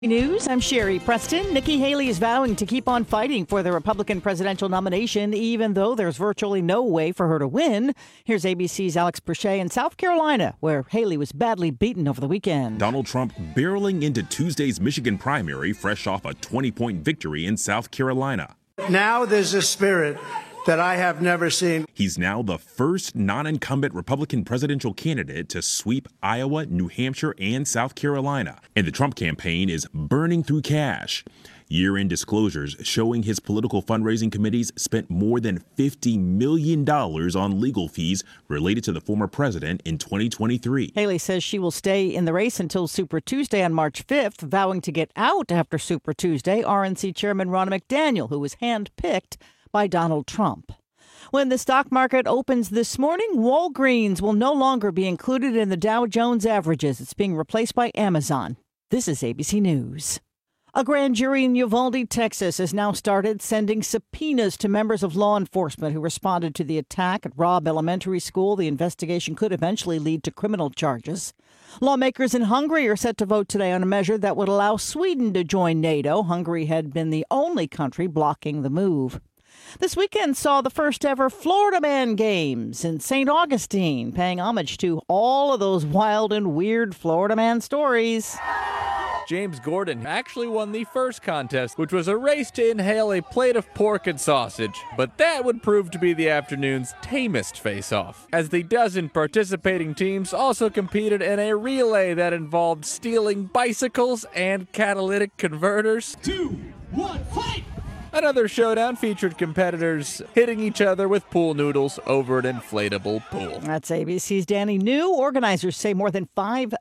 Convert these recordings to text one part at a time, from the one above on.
News, I'm Sherry Preston. Nikki Haley is vowing to keep on fighting for the Republican presidential nomination, even though there's virtually no way for her to win. Here's ABC's Alex Perche in South Carolina, where Haley was badly beaten over the weekend. Donald Trump barreling into Tuesday's Michigan primary, fresh off a 20-point victory in South Carolina. Now there's a spirit that I have never seen. He's now the first non-incumbent Republican presidential candidate to sweep Iowa, New Hampshire, and South Carolina. And the Trump campaign is burning through cash. Year-end disclosures showing his political fundraising committees spent more than $50 million on legal fees related to the former president in 2023. Haley says she will stay in the race until Super Tuesday on March 5th, vowing to get out after Super Tuesday. RNC Chairman Ronna McDaniel, who was handpicked by Donald Trump. When the stock market opens this morning, Walgreens will no longer be included in the Dow Jones averages. It's being replaced by Amazon. This is ABC News. A grand jury in Uvalde, Texas, has now started sending subpoenas to members of law enforcement who responded to the attack at Robb Elementary School. The investigation could eventually lead to criminal charges. Lawmakers in Hungary are set to vote today on a measure that would allow Sweden to join NATO. Hungary had been the only country blocking the move. This weekend saw the first ever Florida Man Games in St. Augustine, paying homage to all of those wild and weird Florida Man stories. James Gordon actually won the first contest, which was a race to inhale a plate of pork and sausage. But that would prove to be the afternoon's tamest face-off, as the dozen participating teams also competed in a relay that involved stealing bicycles and catalytic converters. 2, 1, fight! Another showdown featured competitors hitting each other with pool noodles over an inflatable pool. That's ABC's Danny New. Organizers say more than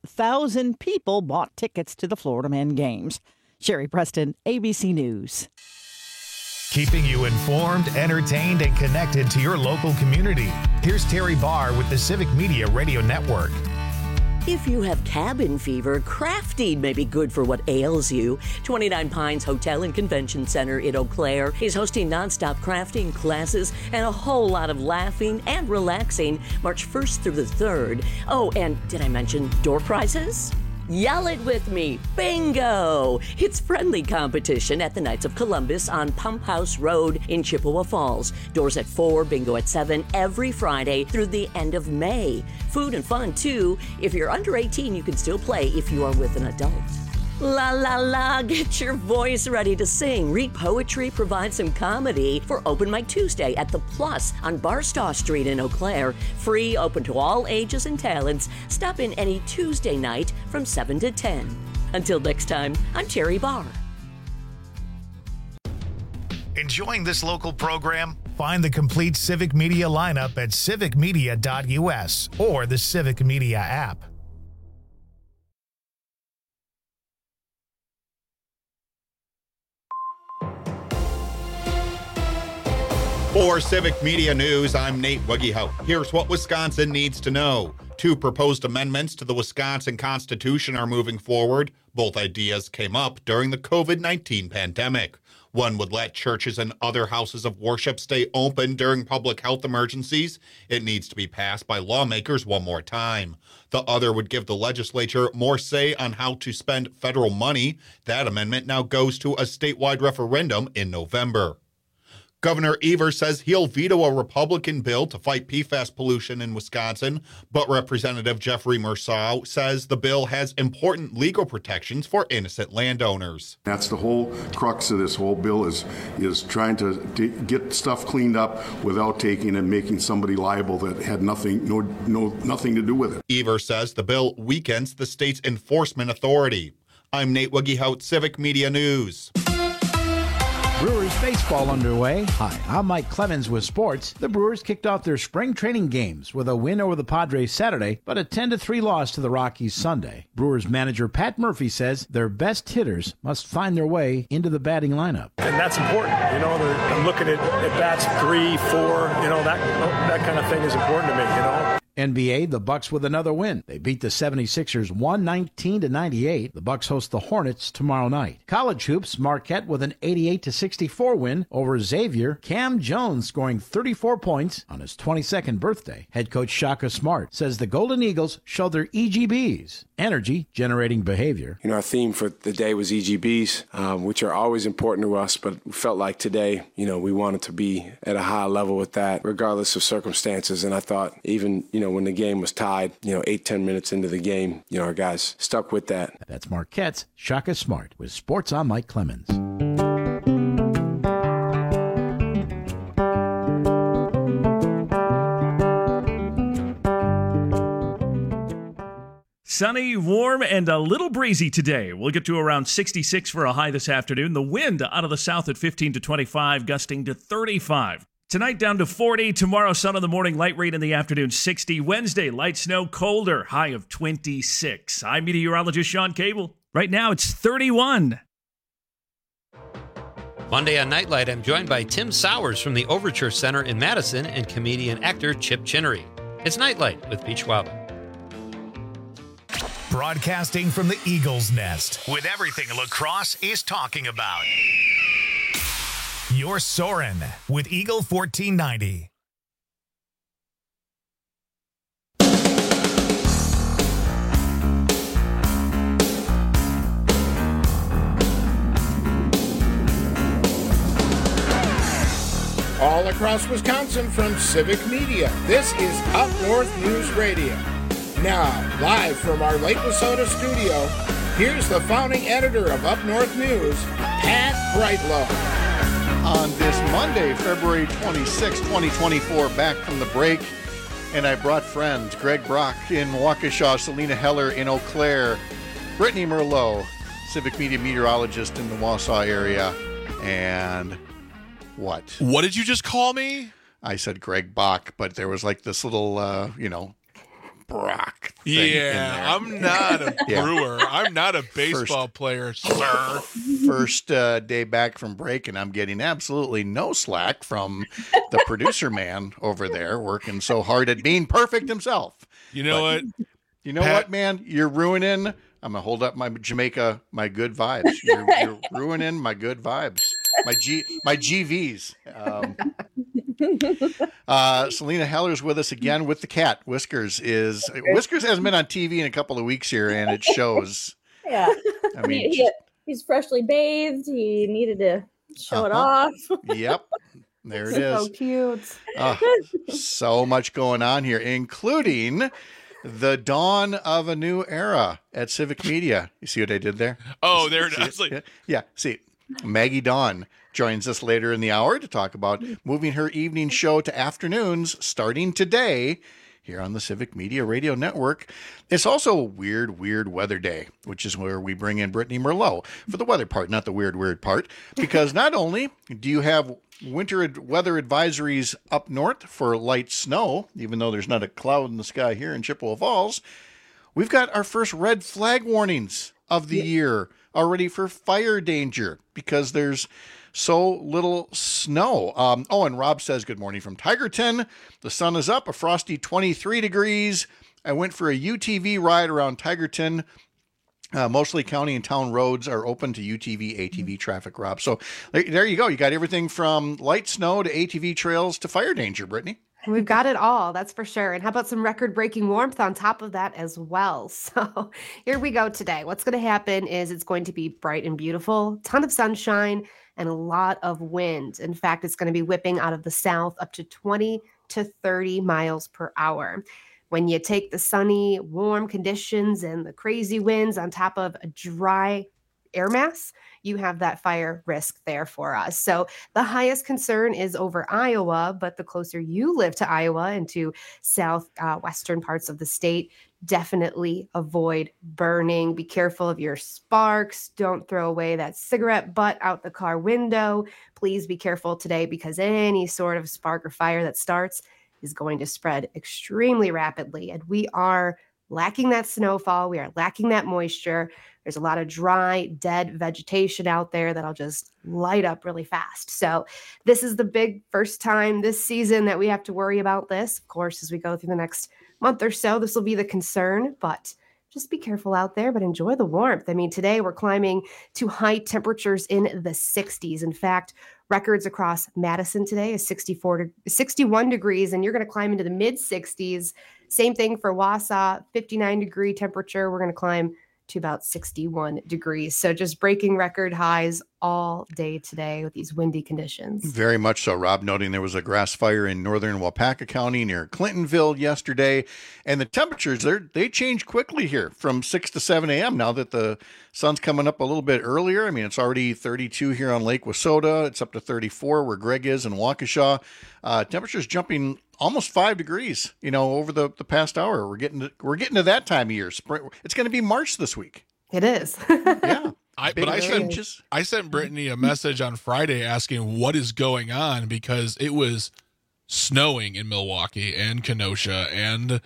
5,000 people bought tickets to the Florida Man Games. Sherry Preston, ABC News. Keeping you informed, entertained, and connected to your local community. Here's Terry Barr with the Civic Media Radio Network. If you have cabin fever, Crafty may be good for what ails you. 29 Pines Hotel and Convention Center in Eau Claire is hosting nonstop crafting classes and a whole lot of laughing and relaxing March 1st through the 3rd. Oh, and did I mention door prizes? Yell it with me, bingo! It's friendly competition at the Knights of Columbus on Pump House Road in Chippewa Falls. Doors at 4, bingo at 7, every Friday through the end of May. Food and fun, too. If you're under 18, you can still play if you are with an adult. La la la, get your voice ready to sing. Read poetry, provide some comedy for Open Mic Tuesday at The Plus on Barstow Street in Eau Claire. Free, open to all ages and talents. Stop in any Tuesday night from 7 to 10. Until next time, I'm Terry Barr. Enjoying this local program? Find the complete Civic Media lineup at civicmedia.us or the Civic Media app. For Civic Media News, I'm Nate Wuggehout. Here's what Wisconsin needs to know. 2 proposed amendments to the Wisconsin Constitution are moving forward. Both ideas came up during the COVID-19 pandemic. One would let churches and other houses of worship stay open during public health emergencies. It needs to be passed by lawmakers one more time. The other would give the legislature more say on how to spend federal money. That amendment now goes to a statewide referendum in November. Governor Evers says he'll veto a Republican bill to fight PFAS pollution in Wisconsin, but Representative Jeffrey Merceau says the bill has important legal protections for innocent landowners. That's the whole crux of this whole bill is trying to get stuff cleaned up without taking and making somebody liable that had nothing to do with it. Evers says the bill weakens the state's enforcement authority. I'm Nate Wuggehout, Civic Media News. Brewers baseball underway. Hi, I'm Mike Clemens with sports. The Brewers kicked off their spring training games with a win over the Padres Saturday, but a 10-3 loss to the Rockies Sunday. Brewers manager Pat Murphy says their best hitters must find their way into the batting lineup. And that's important. I'm looking at bats 3, 4, that kind of thing is important to me, NBA, the Bucks with another win. They beat the 76ers 119-98. The Bucks host the Hornets tomorrow night. College hoops, Marquette with an 88-64 win over Xavier. Cam Jones scoring 34 points on his 22nd birthday. Head coach Shaka Smart says the Golden Eagles show their EGBs, energy generating behavior. Our theme for the day was EGBs, which are always important to us, but we felt like today, we wanted to be at a high level with that, regardless of circumstances. And I thought even, when the game was tied, 8-10 minutes into the game, our guys stuck with that. That's Marquette's Shaka Smart with Sports on Mike Clemens. Sunny, warm, and a little breezy today. We'll get to around 66 for a high this afternoon. The wind out of the south at 15 to 25, gusting to 35. Tonight down to 40. Tomorrow, sun in the morning, light rain in the afternoon, 60. Wednesday, light snow, colder, high of 26. I'm meteorologist Sean Cable. Right now, it's 31. Monday on Nightlight, I'm joined by Tim Sowers from the Overture Center in Madison and comedian actor Chip Chinnery. It's Nightlight with Pete Schwab. Broadcasting from the Eagles Nest with everything lacrosse is talking about. You're Soarin' with Eagle 1490. All across Wisconsin from Civic Media, this is Up North News Radio. Now, live from our Lake Wissota studio, here's the founding editor of Up North News, Pat Brightlow. On this Monday, February 26, 2024, back from the break, and I brought friends, Greg Brock in Waukesha, Selena Heller in Eau Claire, Brittany Merlot, Civic Media meteorologist in the Wausau area, and what? What did you just call me? I said Greg Bach, but there was like this little, Brock thing. Yeah, I'm not a brewer. I'm not a baseball player, sir. First day back from break, and I'm getting absolutely no slack from the producer man over there working so hard at being perfect himself. You know what? You know what, man? You're ruining. I'm going to hold up my Jamaica, my good vibes. You're ruining my good vibes. My GVs. Selena Heller's with us again with the cat. Whiskers hasn't been on TV in a couple of weeks here, and it shows. Yeah, I mean, he's freshly bathed. He needed to show it off. Yep, there it is. So cute. So much going on here, including the dawn of a new era at Civic Media. You see what I did there? Oh, there it is. Yeah. See, Maggie Dawn joins us later in the hour to talk about moving her evening show to afternoons starting today here on the Civic Media Radio Network. It's also a weird weather day, which is where we bring in Brittany Merlot for the weather part, not the weird part, because not only do you have winter weather advisories up north for light snow, even though there's not a cloud in the sky here in Chippewa Falls, we've got our first red flag warnings of the year already for fire danger because there's so little snow. And Rob says, good morning from Tigerton. The sun is up, a frosty 23 degrees. I went for a UTV ride around Tigerton. Mostly county and town roads are open to UTV, ATV traffic, Rob. So there you go. You got everything from light snow to ATV trails to fire danger, Brittany. We've got it all, that's for sure. And how about some record-breaking warmth on top of that as well? So here we go today. What's going to happen is it's going to be bright and beautiful, ton of sunshine, and a lot of wind. In fact, it's going to be whipping out of the south up to 20 to 30 miles per hour. When you take the sunny, warm conditions and the crazy winds on top of a dry air mass, you have that fire risk there for us. So the highest concern is over Iowa, but the closer you live to Iowa and to southwestern parts of the state, definitely avoid burning. Be careful of your sparks. Don't throw away that cigarette butt out the car window. Please be careful today because any sort of spark or fire that starts is going to spread extremely rapidly. And we are lacking that snowfall. We are lacking that moisture. There's a lot of dry, dead vegetation out there that'll just light up really fast. So this is the big first time this season that we have to worry about this. Of course, as we go through the next month or so, this will be the concern, but just be careful out there, but enjoy the warmth. I mean, today we're climbing to high temperatures in the 60s. In fact, records across Madison today is 61 degrees, and you're going to climb into the mid 60s. Same thing for Wausau, 59 degree temperature. We're going to climb to about 61 degrees. So just breaking record highs all day today with these windy conditions. Very much so, Rob, noting there was a grass fire in northern Waupaca County near Clintonville yesterday. And the temperatures, they change quickly here from 6 to 7 a.m. now that the sun's coming up a little bit earlier. I mean, it's already 32 here on Lake Wissota. It's up to 34 where Greg is in Waukesha. Temperatures jumping almost 5 degrees, over the past hour. We're getting to that time of year. Spring. It's going to be March this week. It is. Yeah. I sent Brittany a message on Friday asking what is going on because it was snowing in Milwaukee and Kenosha and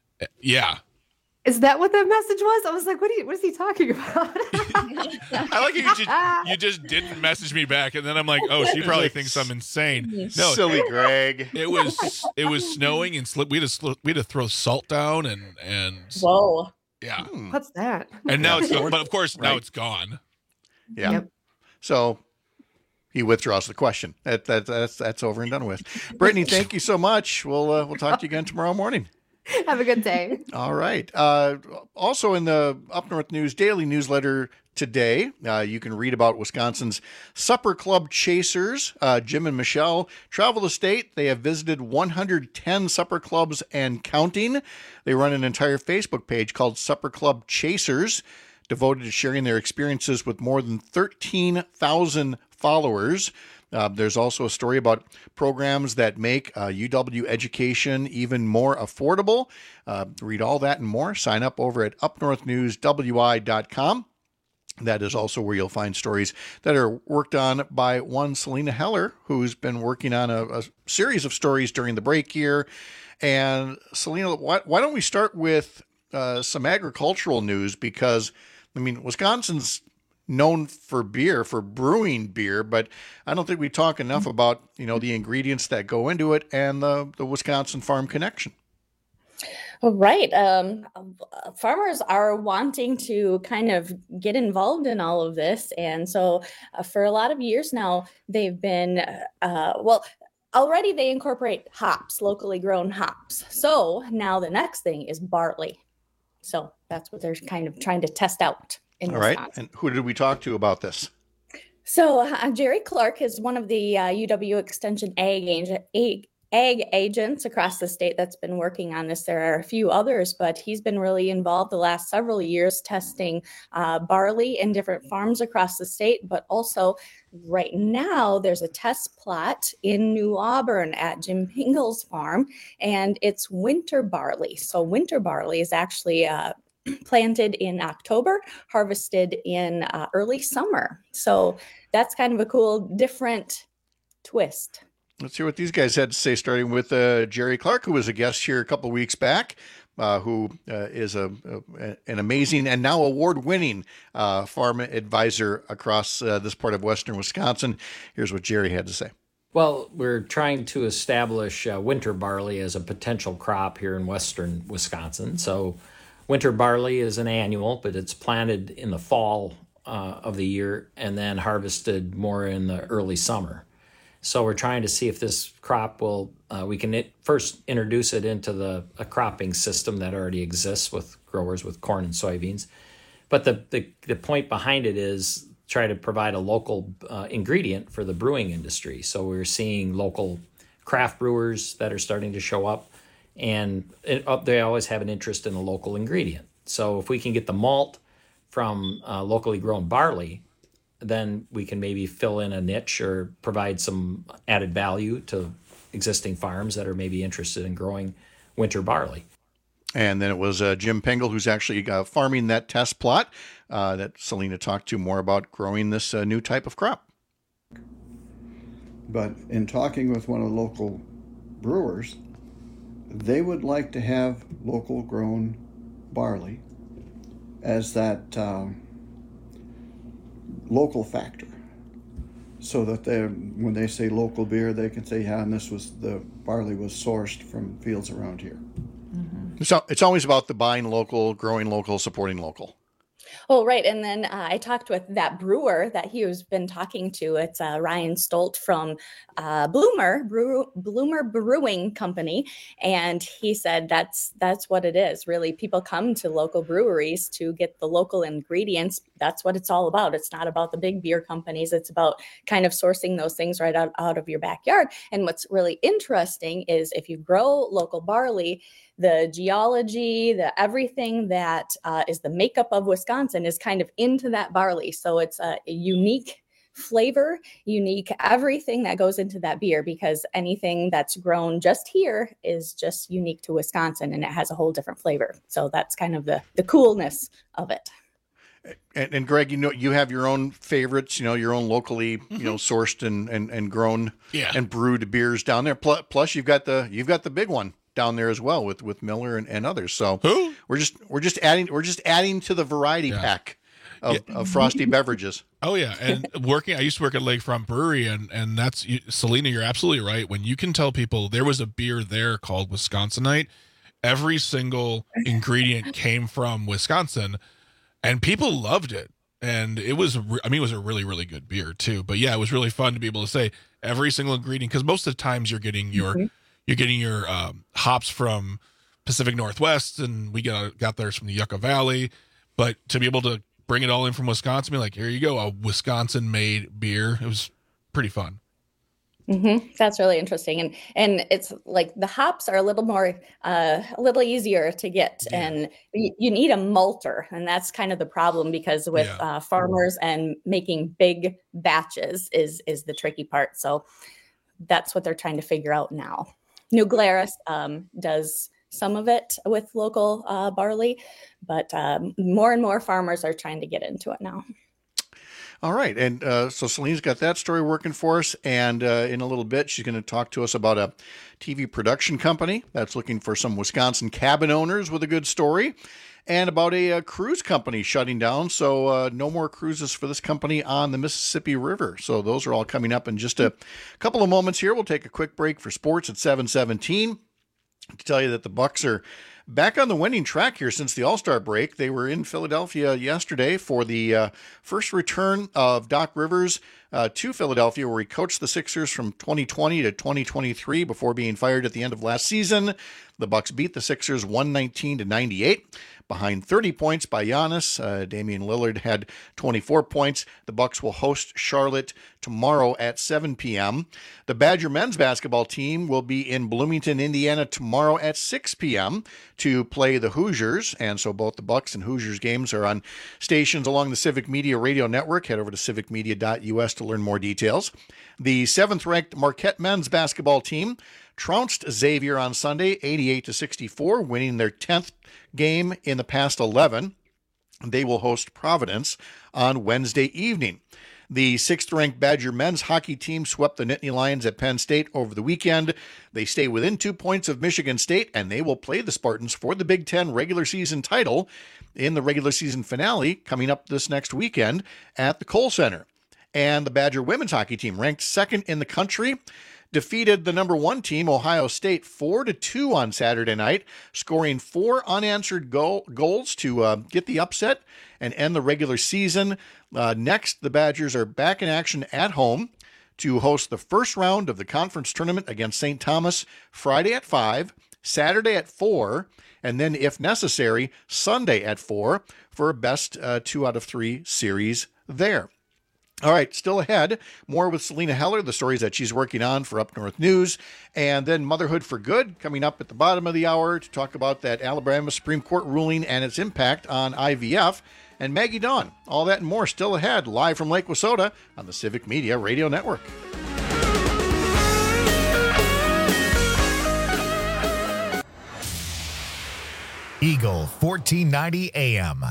Is that what that message was? I was like, what is he talking about? I like you just didn't message me back, and then I'm like, oh, she probably thinks I'm insane. No, silly Greg. It was snowing and we had to throw salt down and whoa. Yeah. What's that? And now but of course now it's gone. Yeah. Yep. So he withdraws the question. That's over and done with. Brittany, thank you so much. We'll talk to you again tomorrow morning. Have a good day. All right. Also in the Up North News Daily newsletter today, you can read about Wisconsin's Supper Club Chasers. Jim and Michelle travel the state. They have visited 110 supper clubs and counting. They run an entire Facebook page called Supper Club Chasers, devoted to sharing their experiences with more than 13,000 followers. There's also a story about programs that make UW education even more affordable. Read all that and more. Sign up over at upnorthnewswi.com. That is also where you'll find stories that are worked on by one Selena Heller, who's been working on a series of stories during the break here. And Selena, why don't we start with some agricultural news? Because, I mean, Wisconsin's known for beer, for brewing beer, but I don't think we talk enough about, the ingredients that go into it and the Wisconsin Farm Connection. Right. Farmers are wanting to kind of get involved in all of this. And so for a lot of years now, they've been, already they incorporate hops, locally grown hops. So now the next thing is barley. So that's what they're kind of trying to test out. All right. And who did we talk to about this? So Jerry Clark is one of the UW Extension ag agents across the state that's been working on this. There are a few others, but he's been really involved the last several years testing barley in different farms across the state. But also right now there's a test plot in New Auburn at Jim Pingle's farm, and it's winter barley. So winter barley is actually planted in October, harvested in early summer. So that's kind of a cool, different twist. Let's hear what these guys had to say, starting with Jerry Clark, who was a guest here a couple of weeks back, who is an amazing and now award-winning farm advisor across this part of western Wisconsin. Here's what Jerry had to say. Well, we're trying to establish winter barley as a potential crop here in western Wisconsin. So winter barley is an annual, but it's planted in the fall of the year and then harvested more in the early summer. So we're trying to see if this crop will, we can first introduce it into a cropping system that already exists with growers with corn and soybeans. But the point behind it is try to provide a local ingredient for the brewing industry. So we're seeing local craft brewers that are starting to show up, and they always have an interest in a local ingredient. So if we can get the malt from locally grown barley, then we can maybe fill in a niche or provide some added value to existing farms that are maybe interested in growing winter barley. And then it was Jim Pingle, who's actually farming that test plot that Selena talked to more about growing this new type of crop. But in talking with one of the local brewers, they would like to have local grown barley as that local factor, so that when they say local beer, they can say, yeah, and the barley was sourced from fields around here. Mm-hmm. So it's always about the buying local, growing local, supporting local. Oh, right. And then I talked with that brewer that he has been talking to. It's Ryan Stolt from Bloomer Brewing Company. And he said that's what it is. Really, people come to local breweries to get the local ingredients. That's what it's all about. It's not about the big beer companies. It's about kind of sourcing those things right out of your backyard. And what's really interesting is if you grow local barley, the geology, the everything that is the makeup of Wisconsin is kind of into that barley. So it's a unique flavor, unique everything that goes into that beer, because anything that's grown just here is just unique to Wisconsin and it has a whole different flavor. So that's kind of the coolness of it. And Greg, you have your own favorites, your own locally, sourced and grown and brewed beers down there. Plus you've got the big one down there as well with Miller and others. So we're just adding to the variety pack of frosty beverages. Oh yeah. And I used to work at Lakefront Brewery and that's Selena, you're absolutely right. When you can tell people there was a beer there called Wisconsinite, every single ingredient came from Wisconsin and people loved it. And it was a really, really good beer too. But yeah, it was really fun to be able to say every single ingredient, because most of the times you're getting your hops from Pacific Northwest, and we got theirs from the Yucca Valley. But to be able to bring it all in from Wisconsin, be like, here you go, a Wisconsin-made beer. It was pretty fun. Mm-hmm. That's really interesting, and it's like the hops are a little easier to get, and you need a malter, and that's kind of the problem, because with farmers and making big batches is the tricky part. So that's what they're trying to figure out now. New Glarus does some of it with local barley, but more and more farmers are trying to get into it now. All right. And so Celine's got that story working for us. And in a little bit, she's going to talk to us about a TV production company that's looking for some Wisconsin cabin owners with a good story, and about a cruise company shutting down. So no more cruises for this company on the Mississippi River. So those are all coming up in just a couple of moments here. We'll take a quick break for sports at 7:17 to tell you that the Bucks are back on the winning track here since the All-Star break. They were in Philadelphia yesterday for the first return of Doc Rivers to Philadelphia, where he coached the Sixers from 2020 to 2023 before being fired at the end of last season. The Bucks beat the Sixers 119-98. Behind 30 points by Giannis. Damian Lillard had 24 points. The Bucks will host Charlotte tomorrow at 7 p.m. The Badger men's basketball team will be in Bloomington, Indiana tomorrow at 6 p.m. to play the Hoosiers. And so both the Bucks and Hoosiers games are on stations along the Civic Media Radio Network. Head over to civicmedia.us to learn more details. The 7th-ranked Marquette men's basketball team trounced Xavier on Sunday, 88-64, winning their 10th game in the past 11. They will host Providence on Wednesday evening. The 6th-ranked Badger men's hockey team swept the Nittany Lions at Penn State over the weekend. They stay within 2 points of Michigan State, and they will play the Spartans for the Big Ten regular season title in the regular season finale coming up this next weekend at the Kohl Center. And the Badger women's hockey team, ranked 2nd in the country, defeated the number 1 team, Ohio State, 4-2 on Saturday night, scoring 4 unanswered goals to get the upset and end the regular season. Next, the Badgers are back in action at home to host the first round of the conference tournament against St. Thomas Friday at 5, Saturday at 4, and then, if necessary, Sunday at 4 for a best 2 out of 3 series there. All right, still ahead, more with Selena Heller, the stories that she's working on for Up North News, and then Motherhood for Good coming up at the bottom of the hour to talk about that Alabama Supreme Court ruling and its impact on IVF, and Maggie Dawn. All that and more still ahead, live from Lake Wissota on the Civic Media Radio Network. Eagle 1490 AM.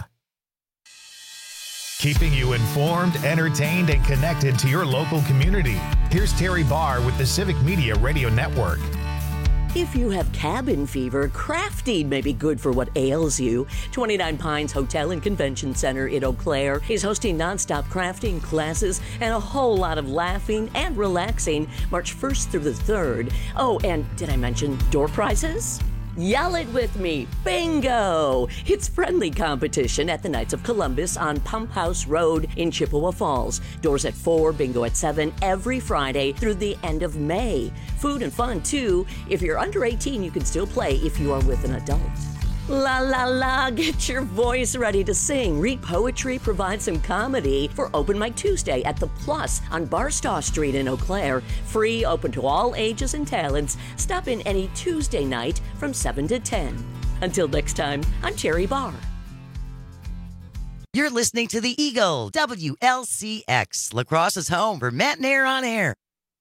Keeping you informed, entertained, and connected to your local community. Here's Terry Barr with the Civic Media Radio Network. If you have cabin fever, Crafty may be good for what ails you. 29 Pines Hotel and Convention Center in Eau Claire is hosting nonstop crafting classes and a whole lot of laughing and relaxing March 1st through the 3rd. Oh, and did I mention door prizes? Yell it with me. Bingo! It's friendly competition at the Knights of Columbus on Pump House Road in Chippewa Falls. Doors at 4, bingo at 7 every Friday through the end of May. Food and fun, too. If you're under 18, you can still play if you are with an adult. La la la, get your voice ready to sing, read poetry, provide some comedy for Open Mic Tuesday at The Plus on Barstow Street in Eau Claire. Free, open to all ages and talents. Stop in any Tuesday night from 7 to 10. Until next time, I'm Terry Barr. You're listening to the Eagle, WLCX, La Crosse's home for Matt and Air on Air.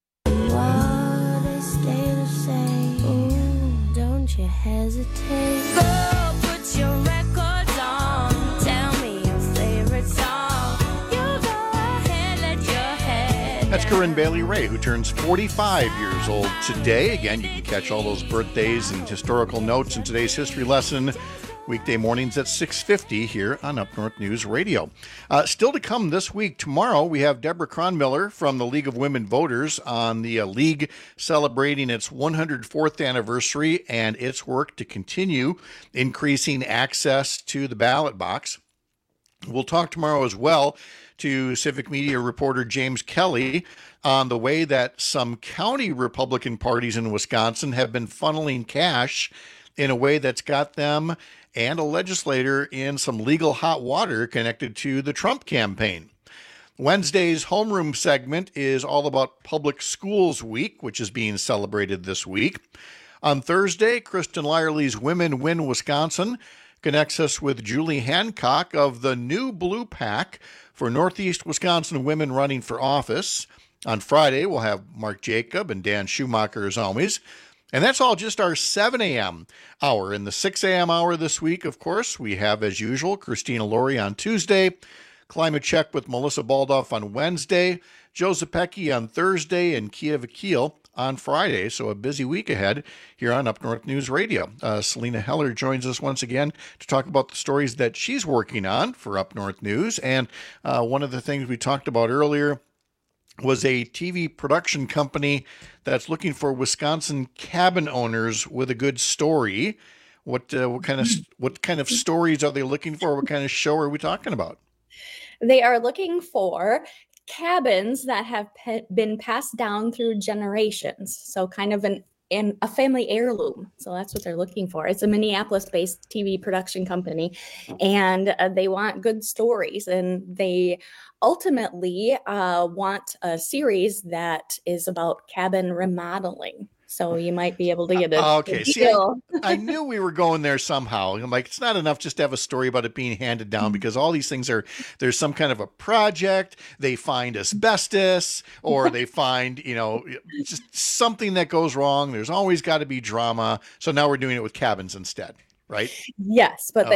Don't you hesitate. Go put your records on. Tell me your favorite song. You go ahead, let your head. That's Corinne Bailey Ray, who turns 45 years old today. Again, you can catch all those birthdays and historical notes in today's history lesson. Weekday mornings at 6:50 here on Up North News Radio. Still to come this week, tomorrow, we have Deborah Cronmiller from the League of Women Voters on the league celebrating its 104th anniversary and its work to continue increasing access to the ballot box. We'll talk tomorrow as well to Civic Media reporter James Kelly on the way that some county Republican parties in Wisconsin have been funneling cash in a way that's got them and a legislator in some legal hot water connected to the Trump campaign. Wednesday's homeroom segment is all about Public Schools Week, which is being celebrated this week. On Thursday, Kristen Lyerly's Women Win Wisconsin connects us with Julie Hancock of the New Blue Pack for Northeast Wisconsin women running for office. On Friday, we'll have Mark Jacob and Dan Schumacher as always. And that's all just our 7 a.m. hour. In the 6 a.m. hour this week, of course, we have, as usual, Christina Laurie on Tuesday, Climate Check with Melissa Baldoff on Wednesday, Joe Zepecki on Thursday, and Kia Vakil on Friday. So a busy week ahead here on Up North News Radio. Selena Heller joins us once again to talk about the stories that she's working on for Up North News. And one of the things we talked about earlier was a TV production company that's looking for Wisconsin cabin owners with a good story. What kind of stories are they looking for? What kind of show are we talking about? They are looking for cabins that have been passed down through generations. So kind of a family heirloom. So that's what they're looking for. It's a Minneapolis-based TV production company, and they want good stories. And they ultimately want a series that is about cabin remodeling. So you might be able to get a okay. See, I knew we were going there somehow. I'm like, it's not enough just to have a story about it being handed down, because all these things there's some kind of a project. They find asbestos, or they find, just something that goes wrong. There's always got to be drama. So now we're doing it with cabins instead, right? Yes, but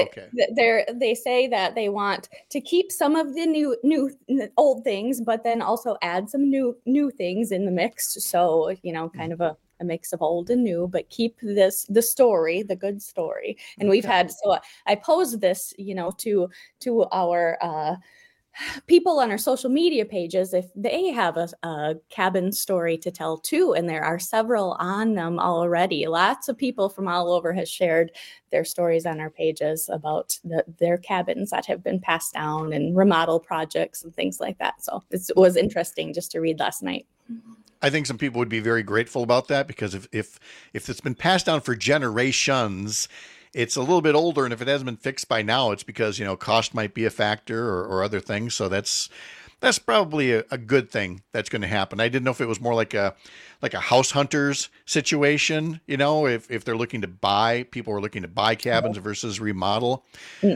they say that they want to keep some of the old things, but then also add some new things in the mix. So, kind of a mix of old and new, but keep the story, the good story. And we've had, so I posed this, to our people on our social media pages, if they have a cabin story to tell too. And there are several on them already. Lots of people from all over has shared their stories on our pages about their cabins that have been passed down and remodel projects and things like that. So it was interesting just to read last night. I think some people would be very grateful about that, because if it's been passed down for generations, it's a little bit older, and if it hasn't been fixed by now, it's because cost might be a factor or other things. So that's probably a good thing that's going to happen. I didn't know if it was more like a house hunters situation. If they're looking to buy, people are looking to buy cabins versus remodel.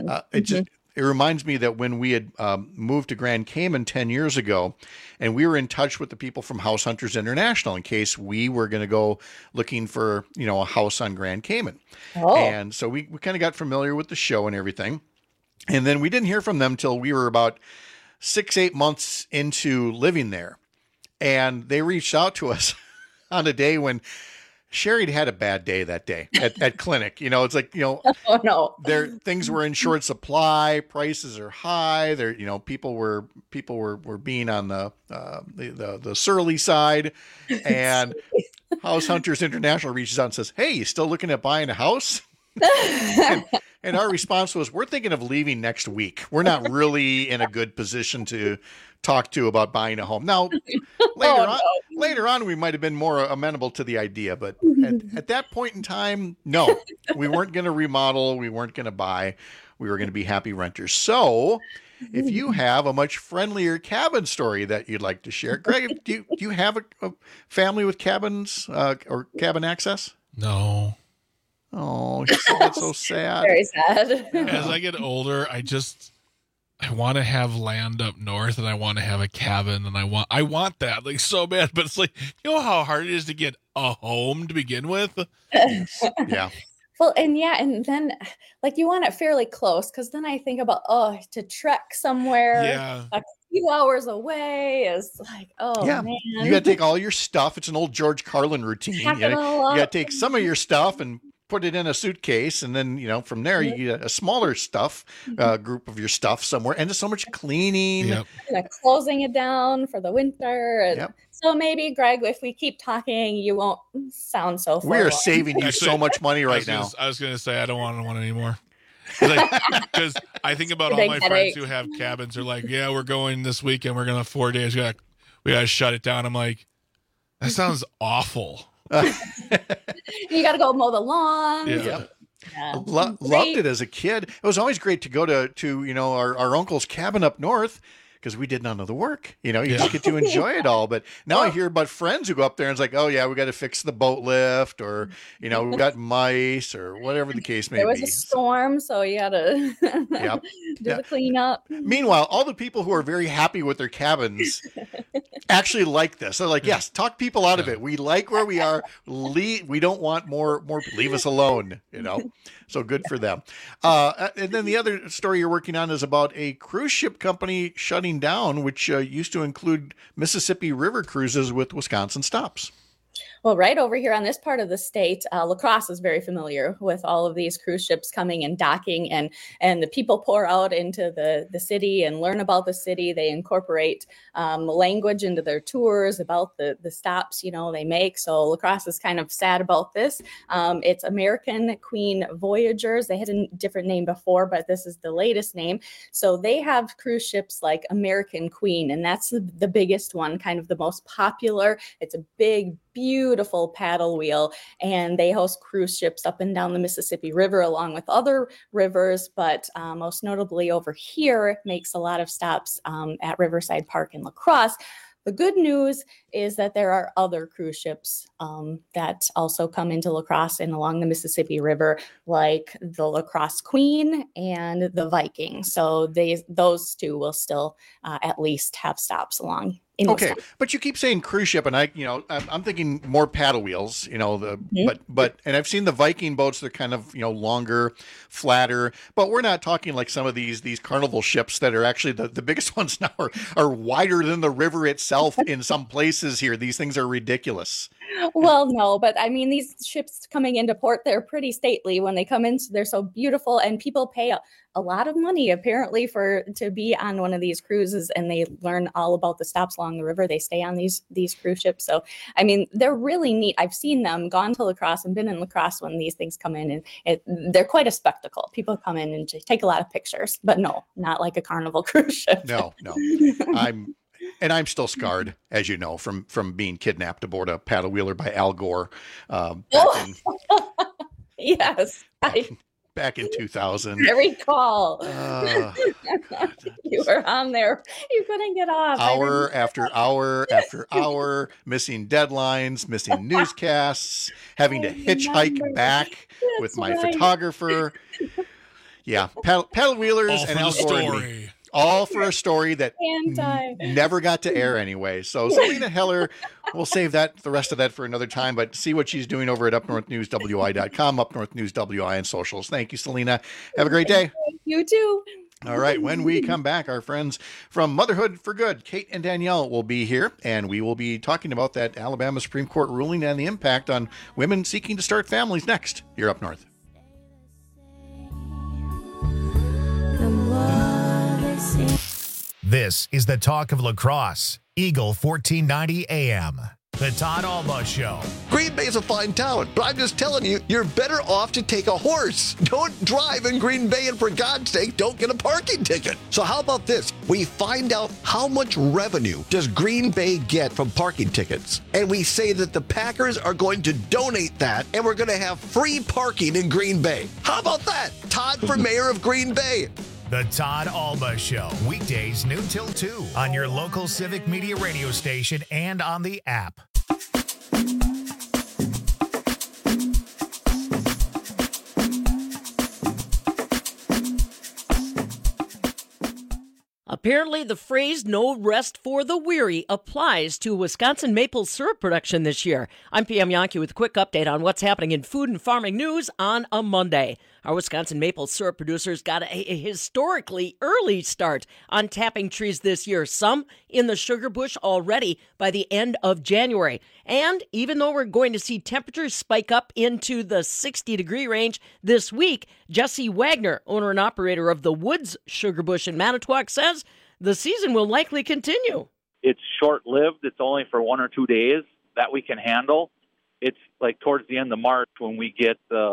It reminds me that when we had moved to Grand Cayman 10 years ago, and we were in touch with the people from House Hunters International in case we were going to go looking for, a house on Grand Cayman. Oh. And so we kind of got familiar with the show and everything. And then we didn't hear from them till we were about 6-8 months into living there. And they reached out to us on a day when Sherry had a bad day that day at clinic. It's like, oh, no. Things were in short supply, prices are high. People were being on the surly side. And House Hunters International reaches out and says, "Hey, you still looking at buying a house?" and our response was, "We're thinking of leaving next week. We're not really in a good position to talk to about buying a home." Now, later on, we might have been more amenable to the idea, but at that point in time, no, we weren't going to remodel. We weren't going to buy. We were going to be happy renters. So if you have a much friendlier cabin story that you'd like to share, Greg, do you have a family with cabins or cabin access? No. Oh, that's so sad. Very sad. As I get older, I want to have land up north, and I want to have a cabin, and I want that like so bad. But it's like, you know how hard it is to get a home to begin with. Yeah. Well, and then like you want it fairly close, because then I think about to trek somewhere a few hours away is like, man. You got to take all your stuff. It's an old George Carlin routine. You got to take some of your stuff and put it in a suitcase, and then from there you get a smaller stuff group of your stuff somewhere, and there's so much cleaning, closing it down for the winter. And so maybe, Greg, if we keep talking, you won't sound so we are saving you so much money right now. I was going to say I don't want one anymore, because I think about all my friends who have cabins. They're like, yeah, we're going this weekend, we're going to have 4 days, we got to shut it down. I'm like, that sounds awful. You got to go mow the lawn. Yeah. Loved it as a kid. It was always great to go to our uncle's cabin up north, because we did none of the work. You just get to enjoy it all. But now I hear about friends who go up there and it's like, oh yeah, we got to fix the boat lift, or we got mice, or whatever the case may be. There was a storm, so you got to do the cleanup. Meanwhile, all the people who are very happy with their cabins actually like this. They're like, yes, talk people out of it. We like where we are. We don't want more. Leave us alone. So good for them. And then the other story you're working on is about a cruise ship company shutting down, which used to include Mississippi River cruises with Wisconsin stops. Well, right over here on this part of the state, La Crosse is very familiar with all of these cruise ships coming and docking, and the people pour out into the city and learn about the city. They incorporate language into their tours about the stops, they make. So La Crosse is kind of sad about this. It's American Queen Voyagers. They had a different name before, but this is the latest name. So they have cruise ships like American Queen, and that's the biggest one, kind of the most popular. It's a big, beautiful paddle wheel, and they host cruise ships up and down the Mississippi River along with other rivers, but most notably over here makes a lot of stops at Riverside Park in La Crosse. The good news is that there are other cruise ships that also come into La Crosse and along the Mississippi River, like the La Crosse Queen and the Viking. So those two will still at least have stops along. Okay, but you keep saying cruise ship, and I'm thinking more paddle wheels, but I've seen the Viking boats. They're kind of longer, flatter, but we're not talking like some of these carnival ships that are actually the biggest ones now are wider than the river itself in some places here. These things are ridiculous. Well, no, but I mean, these ships coming into port, they're pretty stately when they come in. They're so beautiful, and people pay a lot of money apparently to be on one of these cruises, and they learn all about the stops along the river. They stay on these cruise ships. So, I mean, they're really neat. I've seen them, gone to La Crosse and been in La Crosse when these things come in, and they're quite a spectacle. People come in and take a lot of pictures, but no, not like a carnival cruise ship. No. I'm still scarred, as you know, from being kidnapped aboard a paddle wheeler by Al Gore. Yes. Back in 2000. I recall. You were on there. You couldn't get off. Hour after hour after hour, missing deadlines, missing newscasts, having to hitchhike back with my photographer. Yeah, paddle wheelers and Al Gore and me. All for a story that never got to air anyway. So Selena Heller, we'll save the rest of that for another time, but see what she's doing over at upnorthnewswi.com, Up North News WI and socials. Thank you, Selena. Have a great day. You too. All right. When we come back, our friends from Motherhood for Good, Kate and Danielle, will be here, and we will be talking about that Alabama Supreme Court ruling and the impact on women seeking to start families next here up north. This is the talk of La Crosse, Eagle 1490 AM. The Todd Alba Show. Green Bay is a fine town, but I'm just telling you, you're better off to take a horse. Don't drive in Green Bay, and for God's sake, don't get a parking ticket. So how about this? We find out how much revenue does Green Bay get from parking tickets, and we say that the Packers are going to donate that, and we're going to have free parking in Green Bay. How about that? Todd for mayor of Green Bay. The Todd Alba Show. Weekdays noon till 2 on your local Civic Media radio station and on the app. Apparently, the phrase "no rest for the weary" applies to Wisconsin maple syrup production this year. I'm PM Yankee with a quick update on what's happening in food and farming news on a Monday. Our Wisconsin maple syrup producers got a historically early start on tapping trees this year, some in the sugar bush already by the end of January. And even though we're going to see temperatures spike up into the 60-degree range this week, Jesse Wagner, owner and operator of the Woods Sugar Bush in Manitowoc, says the season will likely continue. It's short-lived. It's only for 1 or 2 days that we can handle. It's like towards the end of March when we get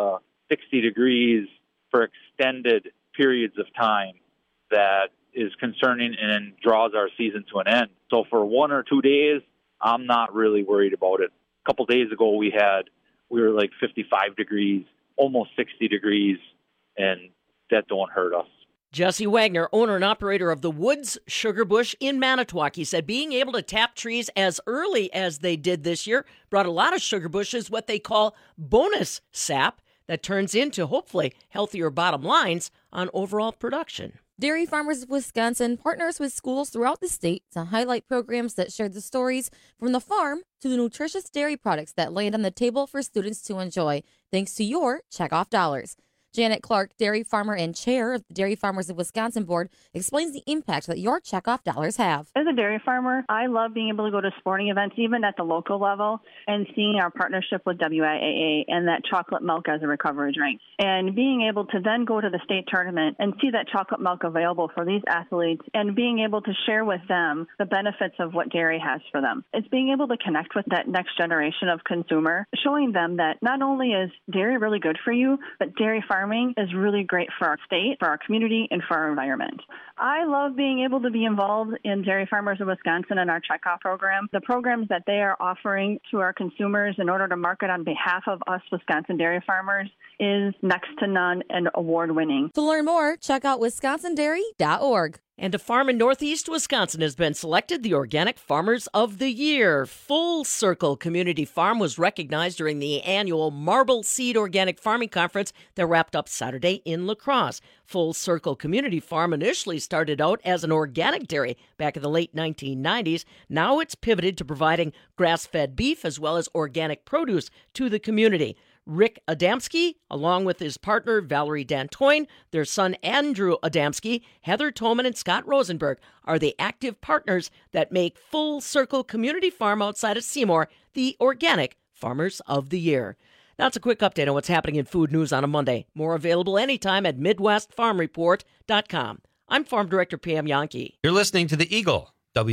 60 degrees for extended periods of time that is concerning and draws our season to an end. So for 1 or 2 days, I'm not really worried about it. A couple days ago, we were like 55 degrees, almost 60 degrees, and that don't hurt us. Jesse Wagner, owner and operator of the Woods Sugar Bush in Manitowoc, he said being able to tap trees as early as they did this year brought a lot of sugar bushes what they call bonus sap that turns into, hopefully, healthier bottom lines on overall production. Dairy Farmers of Wisconsin partners with schools throughout the state to highlight programs that share the stories from the farm to the nutritious dairy products that land on the table for students to enjoy, thanks to your checkoff dollars. Janet Clark, dairy farmer and chair of the Dairy Farmers of Wisconsin board, explains the impact that your checkoff dollars have. As a dairy farmer, I love being able to go to sporting events, even at the local level, and seeing our partnership with WIAA and that chocolate milk as a recovery drink. And being able to then go to the state tournament and see that chocolate milk available for these athletes and being able to share with them the benefits of what dairy has for them. It's being able to connect with that next generation of consumer, showing them that not only is dairy really good for you, but dairy farming is really great for our state, for our community, and for our environment. I love being able to be involved in Dairy Farmers of Wisconsin and our checkoff program. The programs that they are offering to our consumers in order to market on behalf of us Wisconsin dairy farmers is next to none and award-winning. To learn more, check out wisconsindairy.org. And a farm in northeast Wisconsin has been selected the Organic Farmers of the Year. Full Circle Community Farm was recognized during the annual Marble Seed Organic Farming Conference that wrapped up Saturday in La Crosse. Full Circle Community Farm initially started out as an organic dairy back in the late 1990s. Now it's pivoted to providing grass-fed beef as well as organic produce to the community. Rick Adamski, along with his partner Valerie Dantoine, their son Andrew Adamski, Heather Toman, and Scott Rosenberg are the active partners that make Full Circle Community Farm outside of Seymour the Organic Farmers of the Year. That's a quick update on what's happening in food news on a Monday. More available anytime at MidwestFarmReport.com. I'm Farm Director Pam Yankee. You're listening to The Eagle,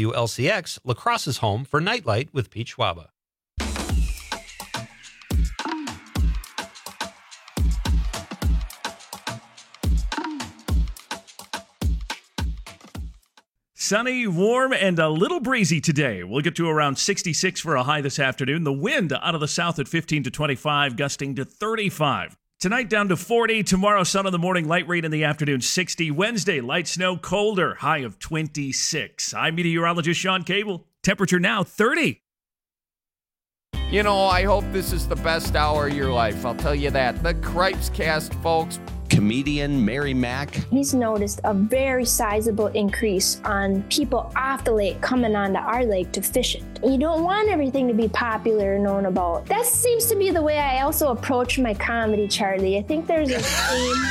WLCX, La Crosse's home for Nightlight with Pete Schwaba. Sunny, warm, and a little breezy today. We'll get to around 66 for a high this afternoon. The wind out of the south at 15 to 25, gusting to 35. Tonight down to 40. Tomorrow, sun in the morning, light rain in the afternoon, 60. Wednesday, light snow, colder, high of 26. I'm meteorologist Sean Cable. Temperature now 30. You know, I hope this is the best hour of your life. I'll tell you that. The Cripes Cast, folks. Comedian Mary Mack. He's noticed a very sizable increase on people off the lake coming onto our lake to fish it. You don't want everything to be popular and known about. That seems to be the way I also approach my comedy, Charlie. I think there's a theme.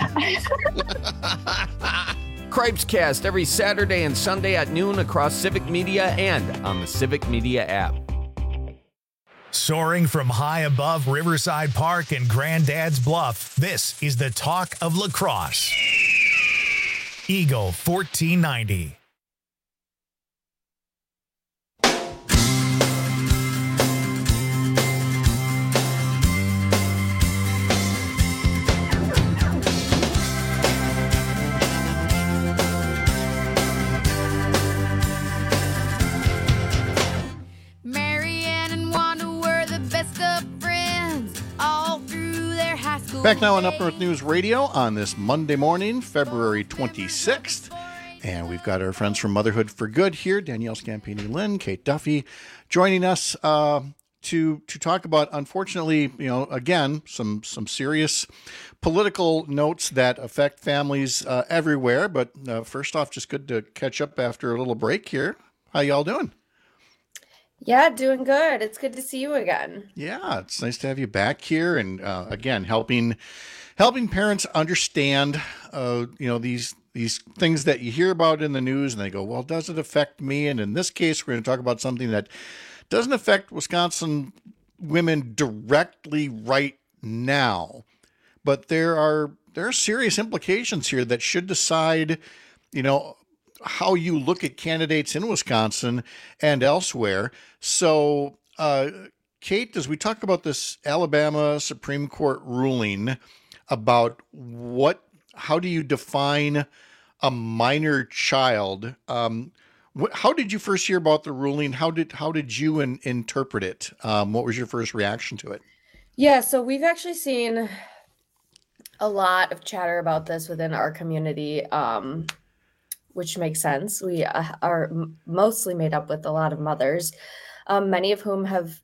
Cripes Cast every Saturday and Sunday at noon across Civic Media and on the Civic Media app. Soaring from high above Riverside Park and Granddad's Bluff, this is the talk of La Crosse. Eagle 1490. Back now on Up North News Radio on this Monday morning, February 26th. And we've got our friends from Motherhood for Good here, Danielle Scampini-Lynn, Kate Duffy, joining us to talk about, unfortunately, again, some serious political notes that affect families everywhere. But first off, just good to catch up after a little break here. How y'all doing? Yeah, doing good. It's good to see you again. Yeah, it's nice to have you back here, and again, helping parents understand, these things that you hear about in the news, and they go, well, does it affect me? And in this case, we're going to talk about something that doesn't affect Wisconsin women directly right now, but there are serious implications here that should decide, how you look at candidates in Wisconsin and elsewhere. So, Kate, as we talk about this Alabama Supreme Court ruling about how do you define a minor child? How did you first hear about the ruling? How did you interpret it? What was your first reaction to it? Yeah, so we've actually seen a lot of chatter about this within our community, which makes sense. We are mostly made up with a lot of mothers, many of whom have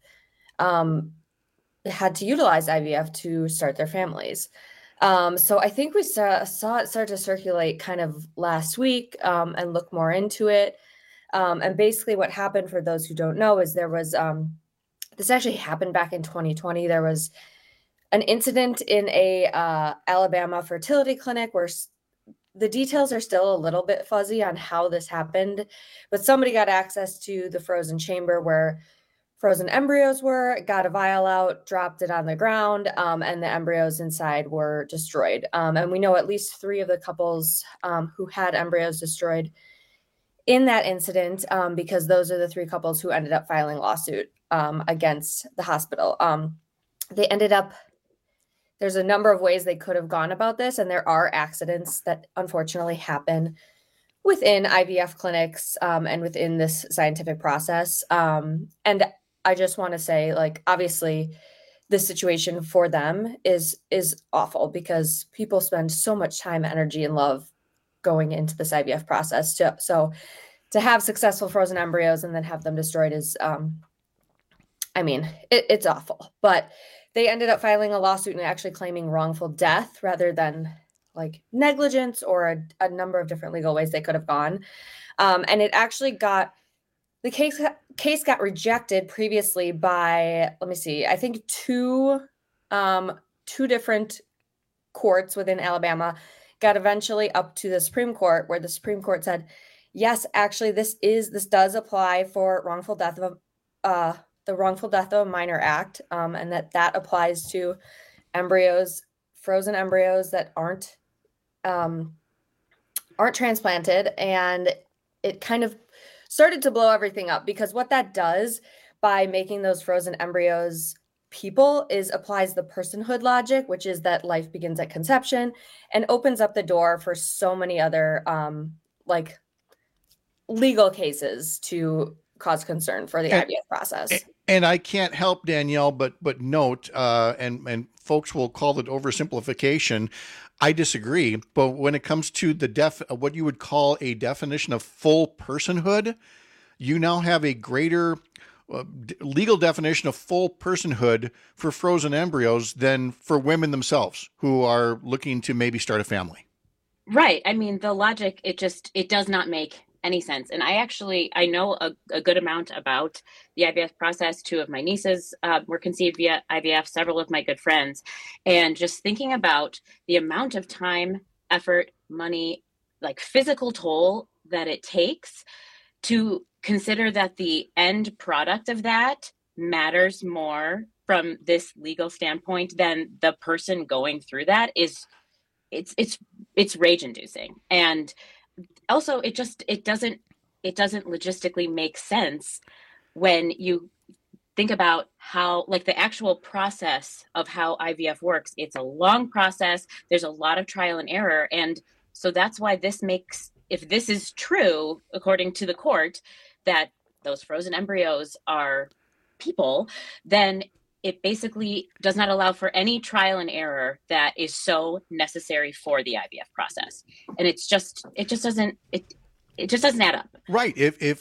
had to utilize IVF to start their families. So I think we saw it start to circulate kind of last week and look more into it. And basically what happened, for those who don't know, is there was, this actually happened back in 2020. There was an incident in a Alabama fertility clinic where the details are still a little bit fuzzy on how this happened, but somebody got access to the frozen chamber where frozen embryos were, got a vial out, dropped it on the ground, and the embryos inside were destroyed. And we know at least 3 of the couples who had embryos destroyed in that incident, because those are the 3 couples who ended up filing lawsuit against the hospital. They ended up, there's a number of ways they could have gone about this, and there are accidents that unfortunately happen within IVF clinics and within this scientific process. And I just want to say, obviously, the situation for them is awful, because people spend so much time, energy, and love going into this IVF process. So to have successful frozen embryos and then have them destroyed is, it's awful. But they ended up filing a lawsuit and actually claiming wrongful death rather than negligence, or a number of different legal ways they could have gone. And it actually the case got rejected previously by, I think 2 different courts within Alabama, got eventually up to the Supreme Court, where the Supreme Court said, yes, actually, this does apply for wrongful death of the Wrongful Death of a Minor Act, and that applies to embryos, frozen embryos that aren't transplanted. And it kind of started to blow everything up, because what that does by making those frozen embryos people is applies the personhood logic, which is that life begins at conception, and opens up the door for so many other legal cases to cause concern for the IVF process. And I can't help, Danielle, but note, and folks will call it oversimplification. I disagree. But when it comes to what you would call a definition of full personhood, you now have a greater legal definition of full personhood for frozen embryos than for women themselves who are looking to maybe start a family. Right. The logic, it does not make any sense. And I know a good amount about the IVF process. 2 of my nieces were conceived via IVF, several of my good friends. And just thinking about the amount of time, effort, money, physical toll that it takes to consider that the end product of that matters more from this legal standpoint than the person going through that it's rage inducing. And also, it doesn't logistically make sense when you think about how, the actual process of how IVF works. It's a long process. There's a lot of trial and error. And so that's why if this is true, according to the court, that those frozen embryos are people, then it basically does not allow for any trial and error that is so necessary for the IVF process. And it just doesn't add up. Right.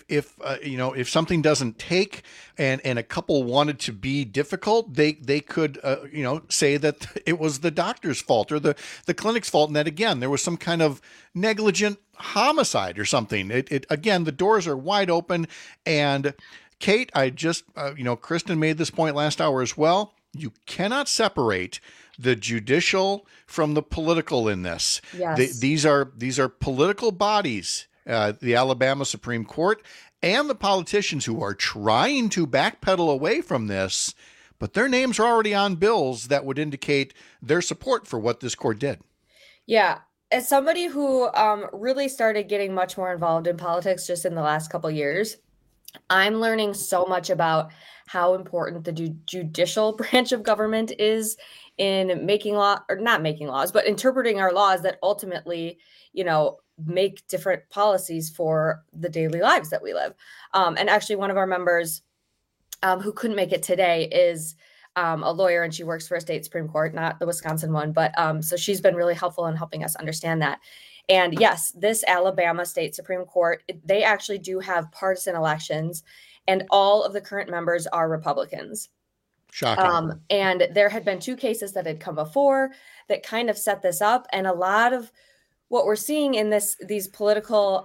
If something doesn't take and a couple wanted to be difficult, they could say that it was the doctor's fault or the clinic's fault, and that again there was some kind of negligent homicide or something. Again, the doors are wide open. And Kate, I just Kristen made this point last hour as well. You cannot separate the judicial from the political in this. Yes. These are political bodies. The Alabama Supreme Court and the politicians who are trying to backpedal away from this, but their names are already on bills that would indicate their support for what this court did. Yeah. As somebody who really started getting much more involved in politics just in the last couple years, I'm learning so much about how important the judicial branch of government is in making law, or not making laws, but interpreting our laws that ultimately, make different policies for the daily lives that we live. And actually one of our members who couldn't make it today is a lawyer, and she works for a state Supreme Court, not the Wisconsin one, but so she's been really helpful in helping us understand that. And yes, this Alabama State Supreme Court, they actually do have partisan elections, and all of the current members are Republicans. Shocking. And there had been 2 cases that had come before that kind of set this up. And a lot of what we're seeing in these political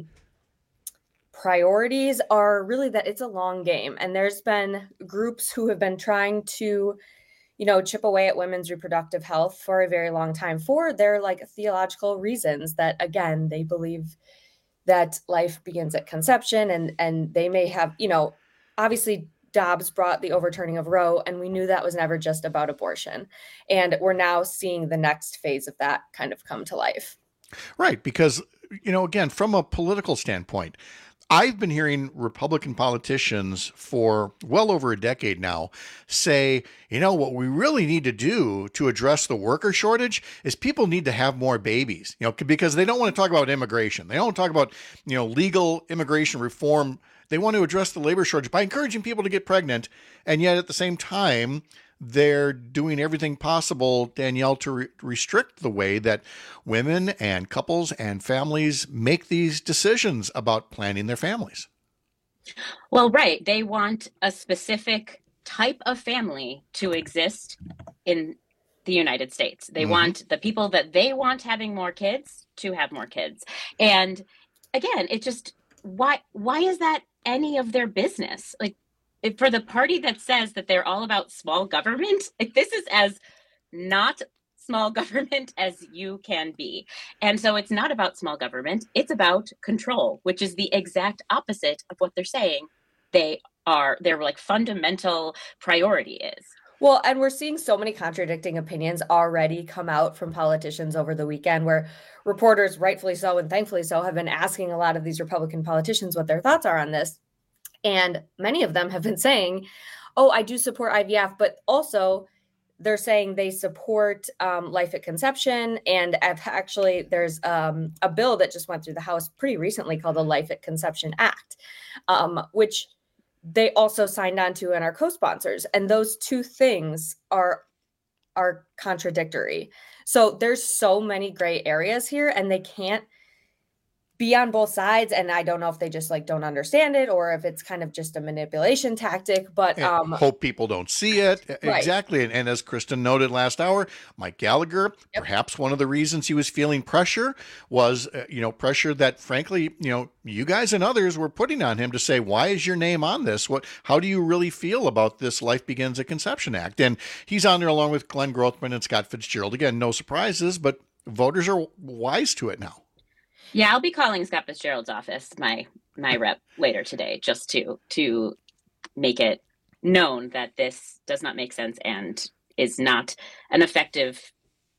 priorities are really that it's a long game. And there's been groups who have been trying to chip away at women's reproductive health for a very long time for their theological reasons that, again, they believe that life begins at conception, and they may have, obviously Dobbs brought the overturning of Roe, and we knew that was never just about abortion. And we're now seeing the next phase of that kind of come to life. Right. Because, again, from a political standpoint, I've been hearing Republican politicians for well over a decade now say, what we really need to do to address the worker shortage is people need to have more babies, because they don't want to talk about immigration. They don't want to talk about, legal immigration reform. They want to address the labor shortage by encouraging people to get pregnant. And yet at the same time, they're doing everything possible, Danielle, to restrict the way that women and couples and families make these decisions about planning their families. Well, right. They want a specific type of family to exist in the United States. They want the people that they want having more kids to have more kids. And again, it just, why is that any of their business? For the party that says that they're all about small government, this is as not small government as you can be. And so it's not about small government. It's about control, which is the exact opposite of what they're saying their fundamental priority is. Well, and we're seeing so many contradicting opinions already come out from politicians over the weekend, where reporters, rightfully so and thankfully so, have been asking a lot of these Republican politicians what their thoughts are on this. And many of them have been saying, I do support IVF, but also they're saying they support life at conception. And actually, there's a bill that just went through the House pretty recently called the Life at Conception Act, which they also signed on to and are co-sponsors. And those 2 things are contradictory. So there's so many gray areas here, and they can't be on both sides. And I don't know if they just don't understand it, or if it's kind of just a manipulation tactic, but hope people don't see it. Right. Exactly. And as Kristen noted last hour, Mike Gallagher, perhaps one of the reasons he was feeling pressure was, pressure that frankly, you guys and others were putting on him to say, why is your name on this? How do you really feel about this Life Begins at Conception Act? And he's on there along with Glenn Grothman and Scott Fitzgerald. Again, no surprises, but voters are wise to it now. Yeah, I'll be calling Scott Fitzgerald's office, my rep, later today, just to make it known that this does not make sense and is not an effective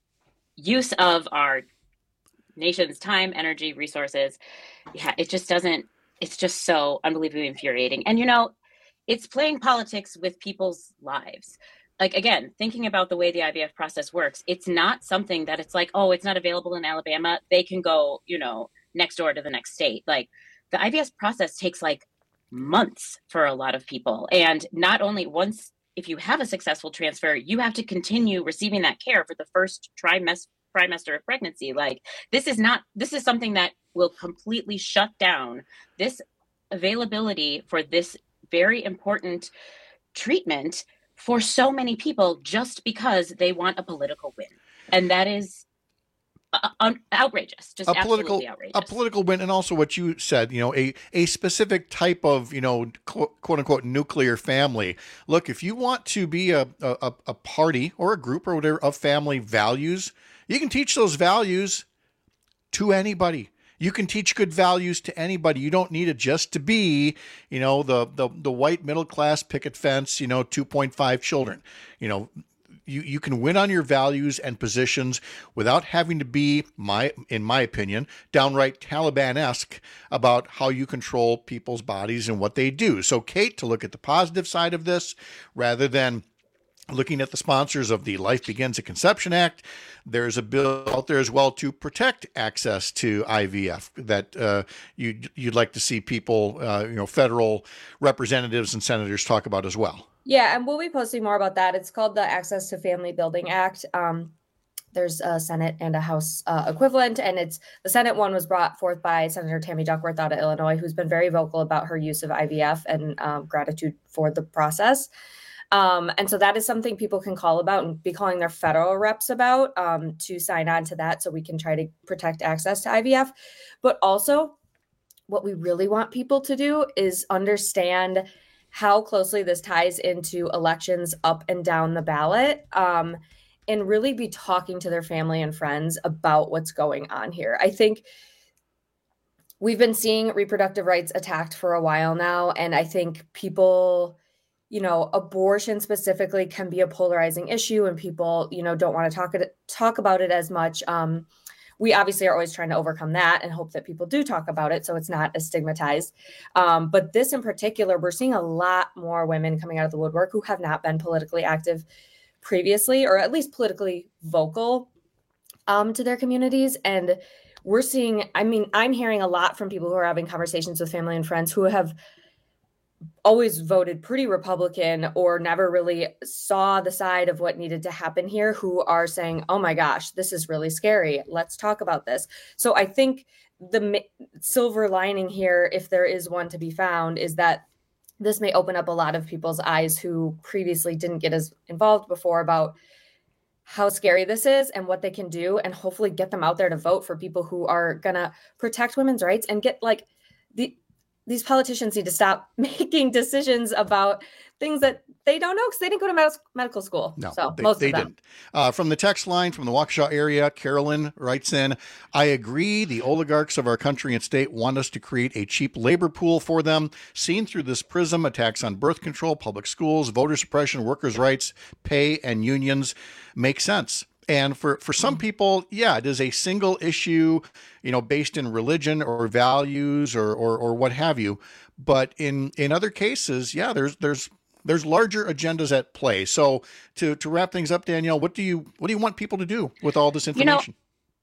use of our nation's time, energy, resources. Yeah, it just doesn't. It's just so unbelievably infuriating. And it's playing politics with people's lives. Again, thinking about the way the IVF process works, it's not something that it's it's not available in Alabama. They can go, next door to the next state. The IVF process takes months for a lot of people. And not only once if you have a successful transfer, you have to continue receiving that care for the first trimester of pregnancy. Like, this is something that will completely shut down this availability for this very important treatment for so many people just because they want a political win. And that is outrageous, just absolutely outrageous. A political win, and also what you said, a specific type of, quote unquote nuclear family. Look, if you want to be a party or a group or whatever of family values, you can teach those values to anybody. You can teach good values to anybody. You don't need it just to be, the white middle class picket fence, 2.5 children. You can win on your values and positions without having to be, in my opinion, downright Taliban-esque about how you control people's bodies and what they do. So, Kate, to look at the positive side of this, rather than looking at the sponsors of the Life Begins at Conception Act, there's a bill out there as well to protect access to IVF that you'd like to see people, federal representatives and senators talk about as well. Yeah, and we'll be posting more about that. It's called the Access to Family Building Act. There's a Senate and a House equivalent, and the Senate one was brought forth by Senator Tammy Duckworth out of Illinois, who's been very vocal about her use of IVF and gratitude for the process. And so that is something people can call about and be calling their federal reps about to sign on to that so we can try to protect access to IVF. But also, what we really want people to do is understand how closely this ties into elections up and down the ballot, and really be talking to their family and friends about what's going on here. I think we've been seeing reproductive rights attacked for a while now, and I think people, abortion specifically can be a polarizing issue, and people, don't want to talk about it as much. We obviously are always trying to overcome that and hope that people do talk about it so it's not as stigmatized. But this in particular, we're seeing a lot more women coming out of the woodwork who have not been politically active previously, or at least politically vocal to their communities. And we're seeing, I'm hearing a lot from people who are having conversations with family and friends who have always voted pretty Republican or never really saw the side of what needed to happen here, who are saying, oh my gosh, this is really scary. Let's talk about this. So I think the silver lining here, if there is one to be found, is that this may open up a lot of people's eyes who previously didn't get as involved before about how scary this is and what they can do, and hopefully get them out there to vote for people who are going to protect women's rights and get these politicians need to stop making decisions about things that they don't know because they didn't go to medical school. No, so they most of them didn't. From the text line from the Waukesha area, Carolyn writes in, I agree. The oligarchs of our country and state want us to create a cheap labor pool for them. Seen through this prism, attacks on birth control, public schools, voter suppression, workers' rights, pay, and unions make sense. And for some people, yeah, it is a single issue, based in religion or values or what have you. But in other cases, yeah, there's larger agendas at play. So to wrap things up, Danielle, what do you want people to do with all this information?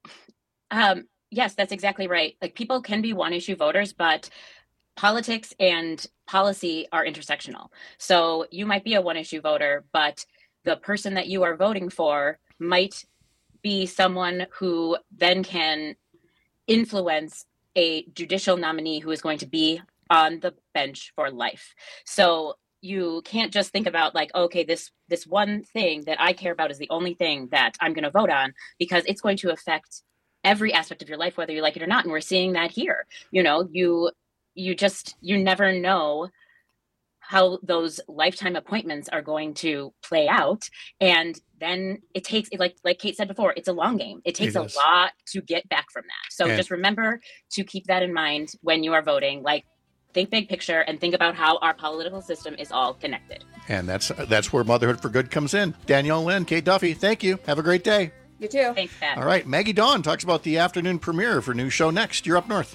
Yes, that's exactly right. Like, people can be one issue voters, but politics and policy are intersectional. So you might be a one issue voter, but the person that you are voting for might be someone who then can influence a judicial nominee who is going to be on the bench for life. So you can't just think about okay, this one thing that I care about is the only thing that I'm going to vote on, because it's going to affect every aspect of your life, whether you like it or not. And we're seeing that here. You never know how those lifetime appointments are going to play out. And then it takes, like Kate said before, it's a long game. It takes a lot to get back from that. So just remember to keep that in mind when you are voting. Think big picture and think about how our political system is all connected. And that's where Motherhood for Good comes in. Danielle Lynn, Kate Duffy, thank you. Have a great day. You too. Thanks, Pat. All right, Maggie Dawn talks about the afternoon premiere for New Show Next. You're up north.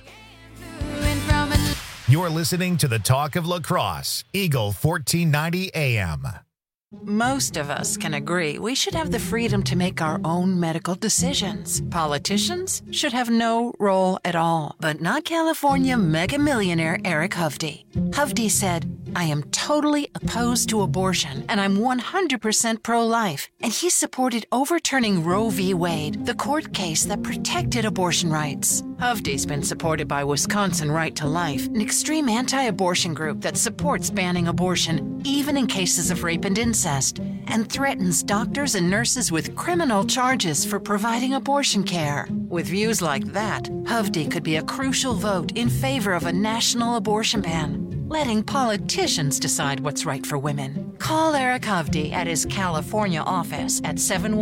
You're listening to the Talk of La Crosse, Eagle 1490 AM. Most of us can agree we should have the freedom to make our own medical decisions. Politicians should have no role at all. But not California mega millionaire Eric Hovde. Hovde said, "I am totally opposed to abortion, and I'm 100% pro-life." And he supported overturning Roe v. Wade, the court case that protected abortion rights. Hovde's been supported by Wisconsin Right to Life, an extreme anti-abortion group that supports banning abortion, even in cases of rape and incest, and threatens doctors and nurses with criminal charges for providing abortion care. With views like that, Hovde could be a crucial vote in favor of a national abortion ban, letting politicians decide what's right for women. Call Eric Hovde at his California office at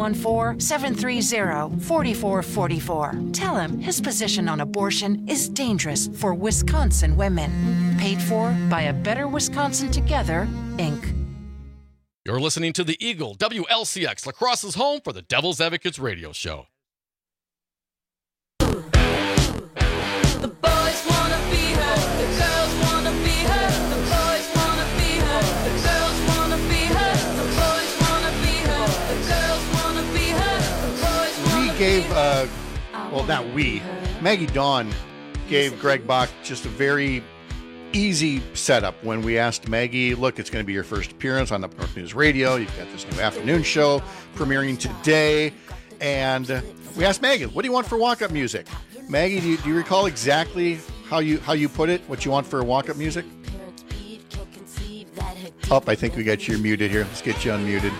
714-730-4444. Tell him his position on abortion is dangerous for Wisconsin women. Paid for by A Better Wisconsin Together, Inc. You're listening to the Eagle WLCX, La Crosse's home for the Devil's Advocates radio show. Maggie Dawn gave Greg Bach just a very easy setup when we asked Maggie, look, it's going to be your first appearance on Up North News Radio. You've got this new afternoon show premiering today. And we asked Maggie, what do you want for walk-up music? Maggie, do you recall exactly how you put it, what you want for walk-up music? Oh, I think we got you muted here. Let's get you unmuted.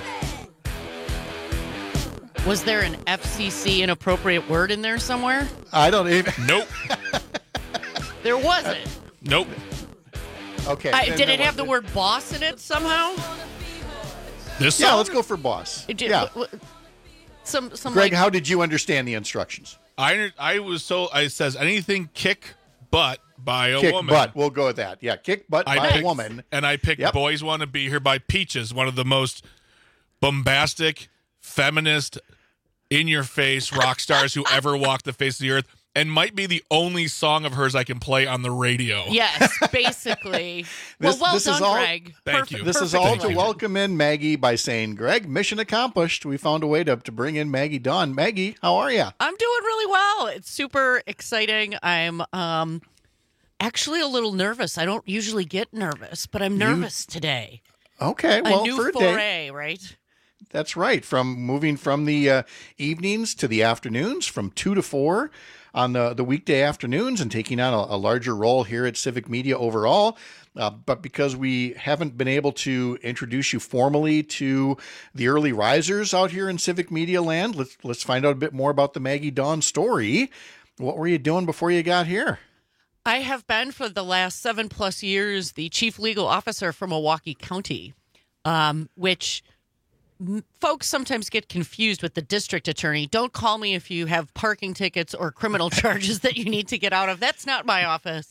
Was there an FCC inappropriate word in there somewhere? I don't even. Nope. There wasn't. Nope. Okay. Did it have the word boss in it somehow? This yeah, song? let's go for boss. Yeah. Some Greg, how did you understand the instructions? I was told, it says anything kick butt by a Kick woman. butt. We'll go with that. Yeah, kick butt by a woman. And I picked Boys Want to Be Here by Peaches, one of the most bombastic, feminist, in-your-face rock stars who ever walked the face of the earth, and might be the only song of hers I can play on the radio. Yes, basically. Well done, Greg. Thank you. This is all to welcome in Maggie by saying, Greg, mission accomplished. We found a way to bring in Maggie Dawn. Maggie, how are you? I'm doing really well. It's super exciting. I'm actually a little nervous. I don't usually get nervous, but I'm nervous today. Okay, well, a new for a foray, day. right? That's right. From moving from the evenings to the afternoons, from 2 to 4 on the weekday afternoons, and taking on a larger role here at Civic Media overall. But because we haven't been able to introduce you formally to the early risers out here in Civic Media land, let's find out a bit more about the Maggie Dawn story. What were you doing before you got here? I have been for the last 7+ years the chief legal officer for Milwaukee County, which folks sometimes get confused with the district attorney. Don't call me if you have parking tickets or criminal charges that you need to get out of. That's not my office.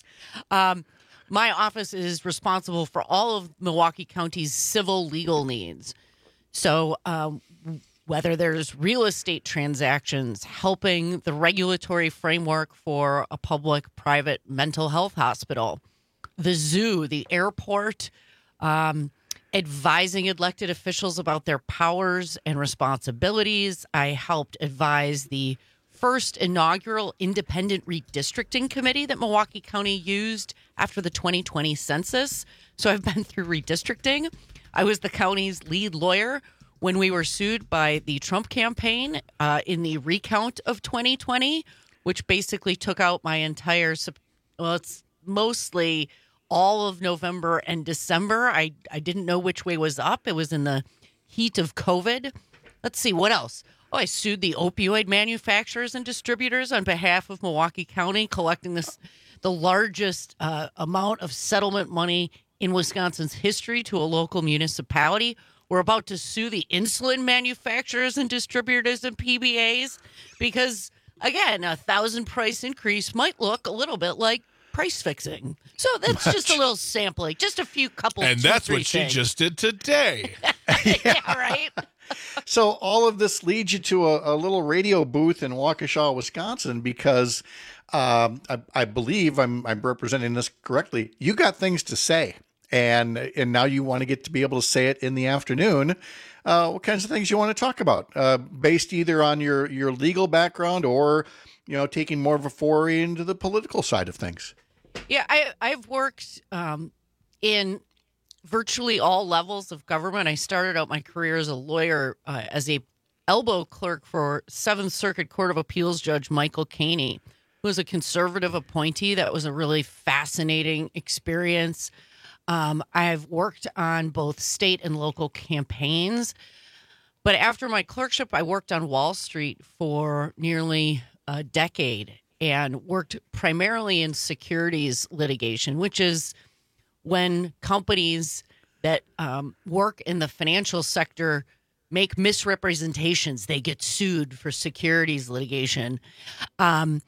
My office is responsible for all of Milwaukee County's civil legal needs. So whether there's real estate transactions, helping the regulatory framework for a public-private mental health hospital, the zoo, the airport, advising elected officials about their powers and responsibilities. I helped advise the first inaugural independent redistricting committee that Milwaukee County used after the 2020 census. So I've been through redistricting. I was the county's lead lawyer when we were sued by the Trump campaign in the recount of 2020, which basically took out my entire, well, it's mostly all of November and December. I didn't know which way was up. It was in the heat of COVID. Let's see, what else? Oh, I sued the opioid manufacturers and distributors on behalf of Milwaukee County, collecting the largest amount of settlement money in Wisconsin's history to a local municipality. We're about to sue the insulin manufacturers and distributors and PBAs because, again, a 1,000 price increase might look a little bit like price fixing. So that's just a little sampling, just a few couple. And that's what she just did today. Yeah, right. So all of this leads you to a little radio booth in Waukesha, Wisconsin, because I believe I'm representing this correctly. You got things to say, and now you want to get to be able to say it in the afternoon. What kinds of things you want to talk about, based either on your legal background or, taking more of a foray into the political side of things? Yeah, I've worked in virtually all levels of government. I started out my career as a lawyer, as a elbow clerk for Seventh Circuit Court of Appeals Judge Michael Caney, who was a conservative appointee. That was a really fascinating experience. I've worked on both state and local campaigns. But after my clerkship, I worked on Wall Street for nearly a decade and worked primarily in securities litigation, which is when companies that work in the financial sector make misrepresentations. They get sued for securities litigation. And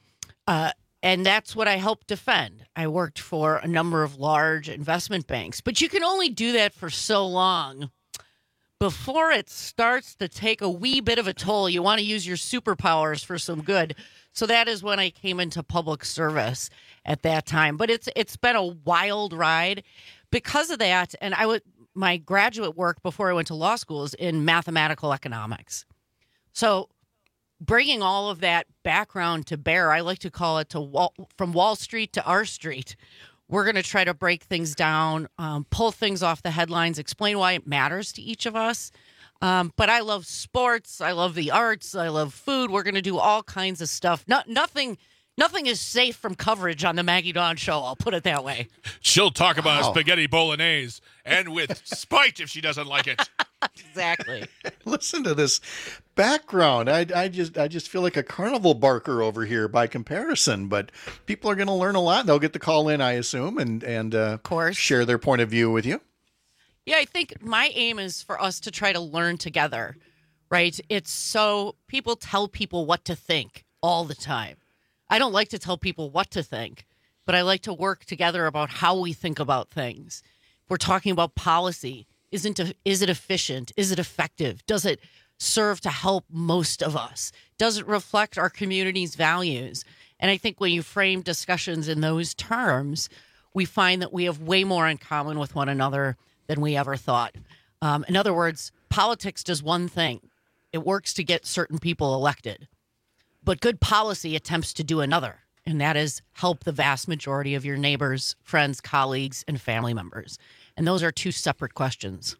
that's what I helped defend. I worked for a number of large investment banks, but you can only do that for so long before it starts to take a wee bit of a toll. You want to use your superpowers for some good. So that is when I came into public service at that time. But it's been a wild ride because of that. And my graduate work before I went to law school is in mathematical economics. So bringing all of that background to bear, I like to call it from Wall Street to our street. We're going to try to break things down, pull things off the headlines, explain why it matters to each of us. But I love sports. I love the arts. I love food. We're going to do all kinds of stuff. Nothing is safe from coverage on the Maggie Dawn Show. I'll put it that way. She'll talk about spaghetti bolognese and with spite if she doesn't like it. Exactly. Listen to this background. I just feel like a carnival barker over here by comparison, but people are going to learn a lot. They'll get to call in, I assume, and of course share their point of view with you. Yeah, I think my aim is for us to try to learn together, right? It's so people tell people what to think all the time. I don't like to tell people what to think, but I like to work together about how we think about things. We're talking about policy. Is it efficient? Is it effective? Does it serve to help most of us? Does it reflect our community's values? And I think when you frame discussions in those terms, we find that we have way more in common with one another than we ever thought. In other words, politics does one thing. It works to get certain people elected. But good policy attempts to do another, and that is help the vast majority of your neighbors, friends, colleagues, and family members. And those are two separate questions.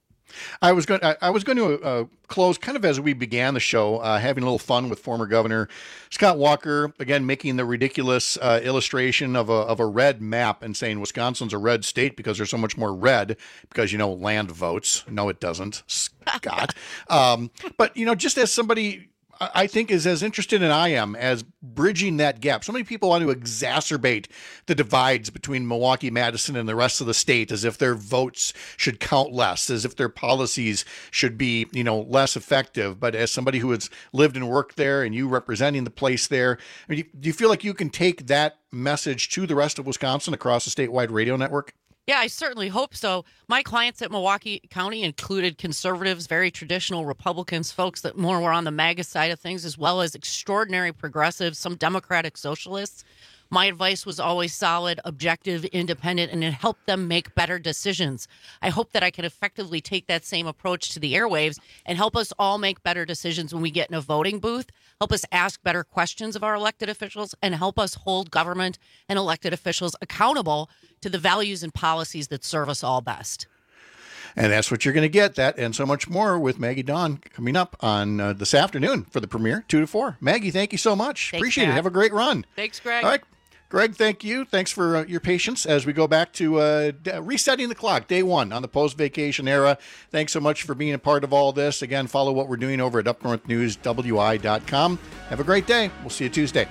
I was going to close kind of as we began the show, having a little fun with former Governor Scott Walker, again, making the ridiculous illustration of a red map and saying Wisconsin's a red state because there's so much more red because, land votes. No, it doesn't, Scott. But, just as somebody I think is as interested as I am as bridging that gap. So many people want to exacerbate the divides between Milwaukee, Madison, and the rest of the state as if their votes should count less, as if their policies should be, less effective. But as somebody who has lived and worked there and you representing the place there, do you feel like you can take that message to the rest of Wisconsin across the statewide radio network? Yeah, I certainly hope so. My clients at Milwaukee County included conservatives, very traditional Republicans, folks that more were on the MAGA side of things, as well as extraordinary progressives, some Democratic socialists. My advice was always solid, objective, independent, and it helped them make better decisions. I hope that I can effectively take that same approach to the airwaves and help us all make better decisions when we get in a voting booth, help us ask better questions of our elected officials, and help us hold government and elected officials accountable to the values and policies that serve us all best. And that's what you're going to get, that and so much more with Maggie Dawn coming up on this afternoon for the premiere, 2 to 4. Maggie, thank you so much. Thanks, appreciate Pat. it. Have a great run. Thanks, Greg. All right. Greg, thank you. Thanks for your patience as we go back to resetting the clock, day one on the post-vacation era. Thanks so much for being a part of all this. Again, follow what we're doing over at upnorthnewswi.com. Have a great day. We'll see you Tuesday.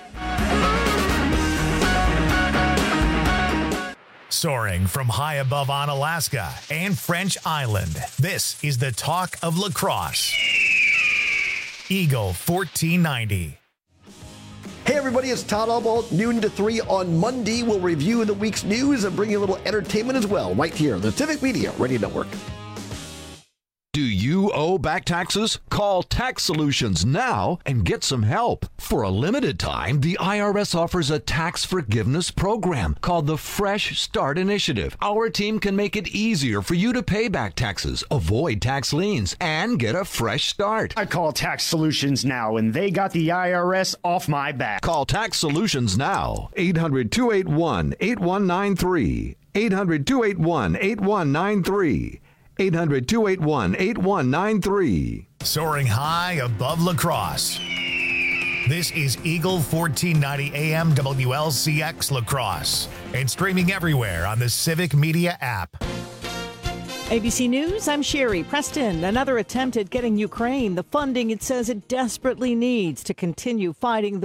Soaring from high above on Alaska and French Island, this is the talk of La Crosse. Eagle 1490. Hey everybody, it's Todd Albaugh, noon to 3 on Monday. We'll review the week's news and bring you a little entertainment as well, right here on the Civic Media Radio Network. Do you You owe back taxes? Call Tax Solutions now and get some help. For a limited time, the IRS offers a tax forgiveness program called the Fresh Start Initiative. Our team can make it easier for you to pay back taxes, avoid tax liens, and get a fresh start. I call Tax Solutions now, and they got the IRS off my back. Call Tax Solutions now. 800-281-8193. 800-281-8193. 800-281-8193. Soaring high above La Crosse. This is Eagle 1490 AM WLCX La Crosse and streaming everywhere on the Civic Media app. ABC News, I'm Sherry Preston. Another attempt at getting Ukraine the funding it says it desperately needs to continue fighting the